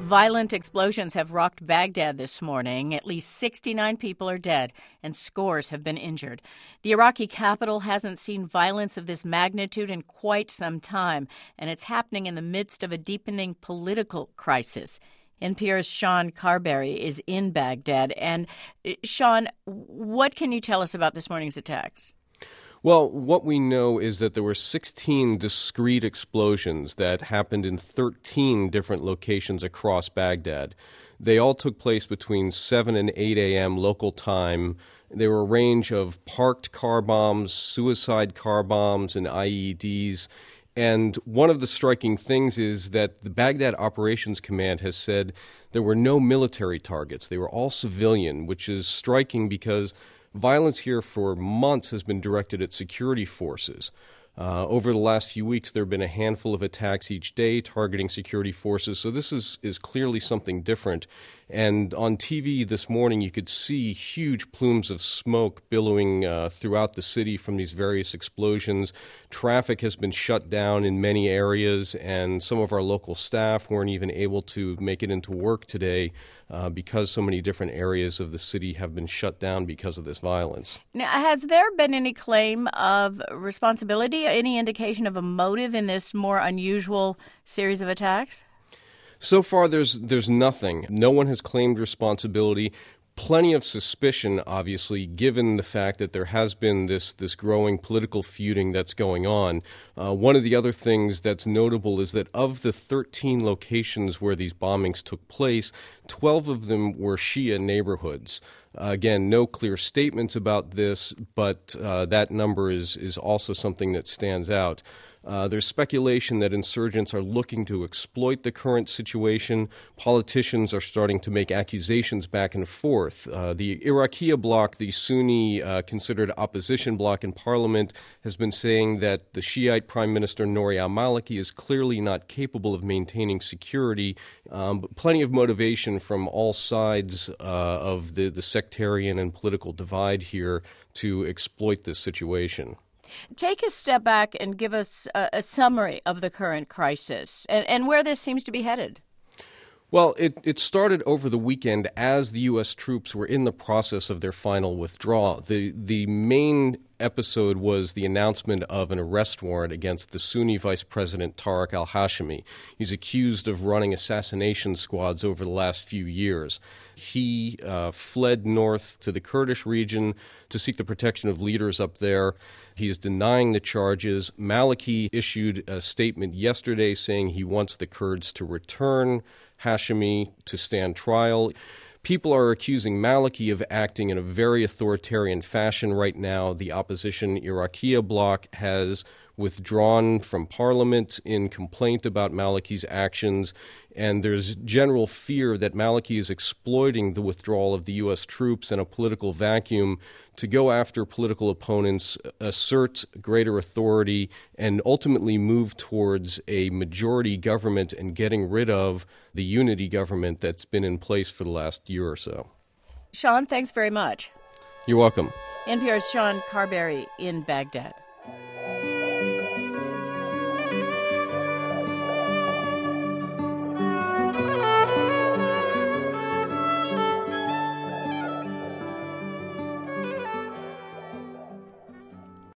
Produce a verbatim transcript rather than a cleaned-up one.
Violent explosions have rocked Baghdad this morning. At least sixty-nine people are dead and scores have been injured. The Iraqi capital hasn't seen violence of this magnitude in quite some time, and it's happening in the midst of a deepening political crisis. N P R's Sean Carberry is in Baghdad. And, Sean, what can you tell us about this morning's attacks? Well, what we know is that there were sixteen discrete explosions that happened in thirteen different locations across Baghdad. They all took place between seven and eight a.m. local time. They were a range of parked car bombs, suicide car bombs, and I E Ds. And one of the striking things is that the Baghdad Operations Command has said there were no military targets. They were all civilian, which is striking because violence here for months has been directed at security forces. Uh, over the last few weeks, there have been a handful of attacks each day targeting security forces. So this is, is clearly something different. And on T V this morning, you could see huge plumes of smoke billowing uh, throughout the city from these various explosions. Traffic has been shut down in many areas, and some of our local staff weren't even able to make it into work today uh, because so many different areas of the city have been shut down because of this violence. Now, has there been any claim of responsibility, any indication of a motive in this more unusual series of attacks? So far, there's there's nothing. No one has claimed responsibility. Plenty of suspicion, obviously, given the fact that there has been this, this growing political feuding that's going on. Uh, one of the other things that's notable is that of the thirteen locations where these bombings took place, twelve of them were Shia neighborhoods. Uh, again, no clear statements about this, but uh, that number is, is also something that stands out. Uh, there's speculation that insurgents are looking to exploit the current situation. Politicians are starting to make accusations back and forth. Uh, the Iraqiyya bloc, the Sunni uh, considered opposition bloc in parliament, has been saying that the Shiite Prime Minister Nouri al-Maliki is clearly not capable of maintaining security. Um, but plenty of motivation from all sides uh, of the, the sectarian and political divide here to exploit this situation. Take a step back and give us a, a summary of the current crisis and, and where this seems to be headed. Well, it, it started over the weekend as the U S troops were in the process of their final withdrawal. The, the main episode was the announcement of an arrest warrant against the Sunni Vice President Tariq al-Hashimi. He's accused of running assassination squads over the last few years. He uh, fled north to the Kurdish region to seek the protection of leaders up there. He is denying the charges. Maliki issued a statement yesterday saying he wants the Kurds to return Hashimi to stand trial. People are accusing Maliki of acting in a very authoritarian fashion right now. The opposition Iraqiyya bloc has withdrawn from parliament in complaint about Maliki's actions, and there's general fear that Maliki is exploiting the withdrawal of the U S troops and a political vacuum to go after political opponents, assert greater authority, and ultimately move towards a majority government and getting rid of the unity government that's been in place for the last year or so. Sean, thanks very much. You're welcome. N P R's Sean Carberry in Baghdad.